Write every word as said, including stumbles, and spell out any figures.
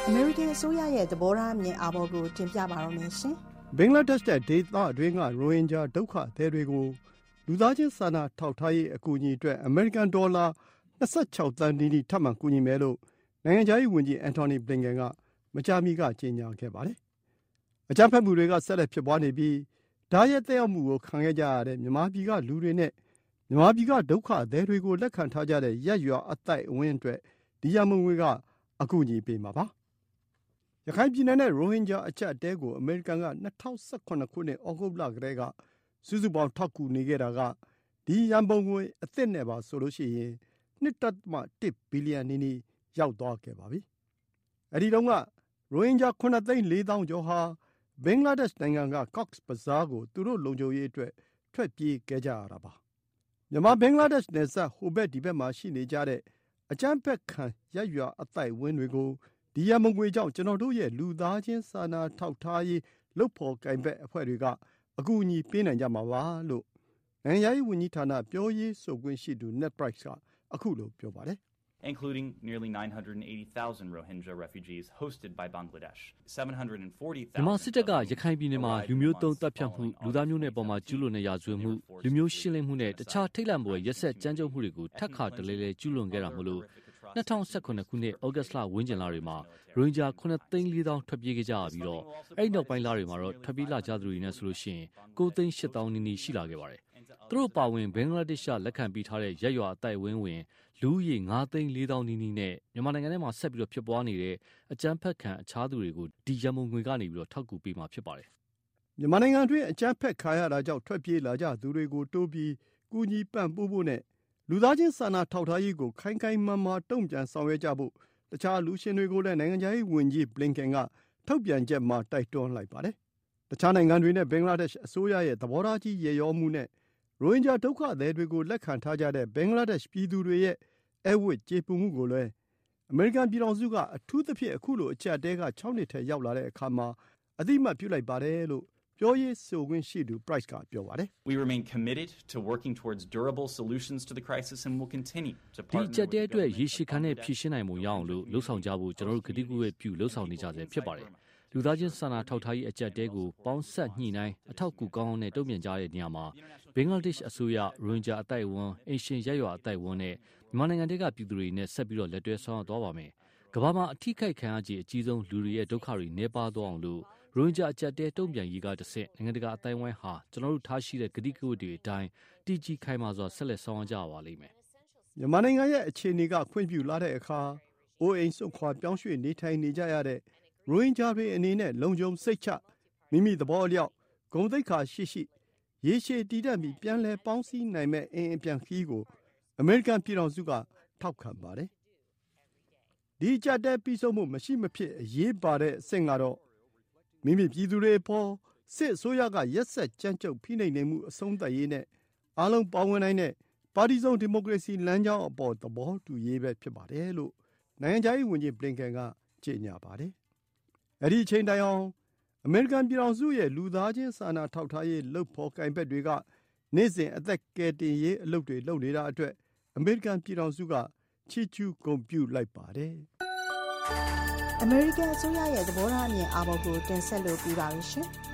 American အစိုးရရဲ့သဘောထားအမြင်အာဘော်ကိုတင်ပြပါရမယ်ရှင်။ဘင်္ဂလားဒေ့ရှ်ဒေသအတွင်းကရိုဟင်ဂျာဒုက္ခသည်တွေကိုလူသားချင်းစာနာထောက်ထားရေးအကူအညီအတွက်အမေရိကန်ဒေါ်လာ၂၆သန်းနီးနီးထပ်မံကူညီမယ်လို့နိုင်ငံခြားရေးဝန်ကြီးအန်တိုနီဘလင်ကန်ကမကြာမီကကြေညာခဲ့ပါတယ်။အကြမ်းဖက်မှုတွေကဆက်လက်ဖြစ်ပွားနေပြီးဒါရဲ့သက်ရောက်မှုကိုခံခဲ့ကြရတဲ့မြန်မာပြည်ကလူတွေနဲ့မြန်မာပြည်ကဒုက္ခသည်တွေကိုလက်ခံထားကြတဲ့ရပ်ရွာအသိုက်အဝန်းအတွက်ဒီရန်ပုံငွေကအကူအညီပေးမှာပါ။ရခိုင်ပြည်နယ်နဲ့ရိုဟင်ဂျာအကျပ်အတည်းကိုအမေရိကန်က၂၀၁၇ခုနှစ်ဩဂုတ်လကတည်းကစုစုပေါင်းထောက်ကူနေခဲ့တာကဒီရန်ပုံငွေအသစ်နဲ့ပါဆိုလို့ရှိရင်၂.၁ဘီလီယံနီးနီးရောက်သွားခဲ့ပါပြီ။အဲဒီတုန်းကရိုဟင်ဂျာခုနှစ်သိန်းလေးသောင်းကျော်ဟာဘင်္ဂလားဒေ့ရှ်နိုင်ငံက Cox's Bazar ကိုသူတို့လုံခြုံရေးအတွက်ထွက်ပြေးခဲ့ကြရတာပါ။မြန်မာဘင်္ဂလားဒေ့ရှ်နယ်စပ်ဟိုဘက်ဒီဘက်မှာရှိနေကြတဲ့အကြမ်းဖက်ခံရပ်ရွာအသိုက်အဝန်းတွေကိုဒီရန်ပုံငွေကြောင့်ကျွန်တော်တို့ရဲ့လူသားချင်းစာနာထောက်ထားရေးလုပ်ဖော်ကိုင်ဘက်အဖွဲ့တွေကအကူအညီပေးနိုင်ကြမှာပါလို့နိုင်ငံခြားရေးဝန်ကြီးဌာနပြောရေးဆိုခွင့်ရှိသူ Ned Price ကအခုလိုပြောပါတယ်။ including nearly nine hundred eighty thousand Rohingya refugees hosted by Bangladesh. seven hundred forty thousand မြန်မာစစ်တပ်ကရခိုင်ပြည်နယ်မှာလူမျိုးတုံးတပ်ဖြတ်မှုလူသားမျိုးနွယ်ပေါ်မှာကျူးလွန်တဲ့ရာဇဝတ်မှုလူမျိုးရှင်းလင်းမှုနဲ့တခြားထိတ်လန့်ဖွယ်ရက်စက်ကြမ်းကြုတ်မှုတွေကိုထပ်ခါတလဲလဲကျူးလွန်ခဲ့တာမို့လို့၂၀၁၇ခုနှစ်ဩဂတ်စ်လဝန်းကျင်လတွေမှာရိုဟင်ဂျာခုနှစ်သိန်းလေးသောင်းထွက်ပြေးခဲ့ကြရပြီးတော့အဲ့ဒီနောက်ပိုင်းလတွေမှာတော့ထွက်ပြေးလာကြသူတွေနဲ့ဆိုလို့ရှိရင်ကိုးသိန်းရှစ်သောင်းနီးနီးရှိလာခဲ့ပါတယ်။သူတို့ပါဝင်ဘင်္ဂလားဒေ့ရှ်လက်ခံပြီးထားတဲ့ရပ်ရွာအတိုက်ဝင်းဝင်လူဦးရေငါးသိန်းလေးသောင်းနီးနီးနဲ့မြန်မာနိုင်ငံထဲမှာဆက်ပြီးတော့ဖြစ်ပွားနေတဲ့အကြမ်းဖက်ခံအခြားသူတွေကိုဒီရန်ပုံငွေကနေပြီးတော့ထောက်ကူပေးမှာဖြစ်ပါတယ်။မြန်မာနိုင်ငံအတွင်းအကြမ်းဖက်ခံရတာကြောင့်ထွက်ပြေးလာကြသူတွေကိုတိုးပြီးကူညီပံ့ပိုးဖို့နဲ့လူသားချင်းစာနာထောက်ထားရေးကိုခိုင်ခိုင်မာမာတုံ့ပြန်ဆောင်ရွက်ကြဖို့တခြားလူရှင်တွေကိုလည်းနိုင်ငံခြားရေးဝန်ကြီးဘလင်ကန်ကထုတ်ပြန်ချက်မှာတိုက်တွန်းလိုက်ပါတယ်။တခြားနိုင်ငံတွေနဲ့ဘင်္ဂလားဒေ့ရှ်အစိုးရရဲ့သဘောထားကြီးရရောမှုနဲ့ရိုဟင်ဂျာဒုက္ခသည်တွေကိုလက်ခံထားကြတဲ့ဘင်္ဂလားဒေ့ရှ်ပြည်သူတွေရဲ့အဲဝတ်ကျေပူမှုကိုလည်းအမေရိကန်ပြည်ထောင်စုကအထူးသဖြင့်အခုလိုအချက်အတဲက၆နှစ်ထဲရောက်လာတဲ့အခါမှာအသိအမှတ်ပြုလိုက်ပါတယ်လို့ပြောရေးဆိုခွင့်ရှိသူ Price ကပြောပါတယ်။ We remain committed to working towards durable solutions to the crisis and will continue to partner with ဒီချက်တဲအတွက်ရည်ရှိခံတဲ့ဖြည့်ရှင်းနိုင်မှုရအောင်လို့လှုံ့ဆော်ကြဖို့ကျွန်တော်တို့ကတိကူဝဲပြုလှုံ့ဆော်နေကြဆဲဖြစ်ပါတယ်။လူသားချင်းစာနာထောက်ထားရေးအချက်တဲကိုပေါင်းဆက်ညှိနှိုင်းအထောက်အကူကောင်းအောင်နဲ့တုံ့ပြန်ကြတဲ့နေရာမှာဘင်္ဂလားဒေ့ရှ်အစိုးရရိုဟင်ဂျာအတိုက်အဝန်းအင်ရှင်ရပ်ရွာအတိုက်အဝန်းနဲ့မြန်မာနိုင်ငံတွေကပြည်သူတွေနဲ့ဆက်ပြီးတော့လက်တွဲဆောင်ရွက်သွားပါမယ်။ကမ္ဘာမှာအထိခိုက်ခံရခြင်းအကြီးဆုံးလူတွေရဲ့ဒုက္ခတွေနှဲပါသွားအောင်လို့ရိုဟင်ဂျာအကြက်တဲတုံ့ပြန်ရေးကတဆင့်နိုင်ငံတကာအတိုင်းဝိုင်းဟာကျွန်တော်တို့ထားရှိတဲ့ဂတိကဝတ်တွေအတိုင်းတည်ကြည်ခိုင်မာစွာဆက်လက်ဆောင်ရွက်ကြပါလိမ့်မယ်။မြန်မာနိုင်ငံရဲ့အခြေအနေကခွင့်ပြုလာတဲ့အခါအိုးအိမ်စွန့်ခွာပြောင်းရွှေ့နေထိုင်နေကြရတဲ့ရိုဟင်ဂျာတွေအနေနဲ့လုံခြုံစိတ်ချမိမိသဘောအလျောက်ဂုဏ်သိက္ခာရှိရှိရေရှည်တည်တတ်ပြီးပြန်လည်ပေါင်းစည်းနိုင်မဲ့အင်အပြန်ခီးကိုအမေရိကန်ပြည်ထောင်စုကထောက်ခံပါတယ်။ဒီကြက်တဲပြီးဆုံးမှုမရှိမဖြစ်အရေးပါတဲ့အဆင့်ကတော့မိမိပြည်သူတွေအပေါ်စစ်အစိုးရကရက်စက်ကြမ်းကြုတ်ဖိနှိပ်နေမှုအဆုံးသတ်ရေးနဲ့အားလုံးပါဝင်နိုင်တဲ့ပါတီစုံဒီမိုကရေစီလမ်းကြောင်းအပေါ်သဘောတူရေးပဲဖြစ်ပါတယ်လို့နိုင်ငံခြားရေးဝန်ကြီးဘလင်ကန်ကကြေညာပါတယ်။အဲဒီအချိန်တိုင်အောင်အမေရိကန်ပြည်ထောင်စုရဲ့လူသားချင်းစာနာထောက်ထားရေးလုပ်ဖော်ကိုင်ဘက်တွေကနေ့စဉ်အသက်ကယ်တင်ရေးအလုပ်တွေလုပ်နေတာအတွက်အမေရိကန်ပြည်ထောင်စုကချီးကျူးဂုဏ်ပြုလိုက်ပါတယ်။ American အစိုးရရဲ့သဘောထားအမြင်အာဘော်ကိုတင်ဆက်လို့ပြပါရရှင်။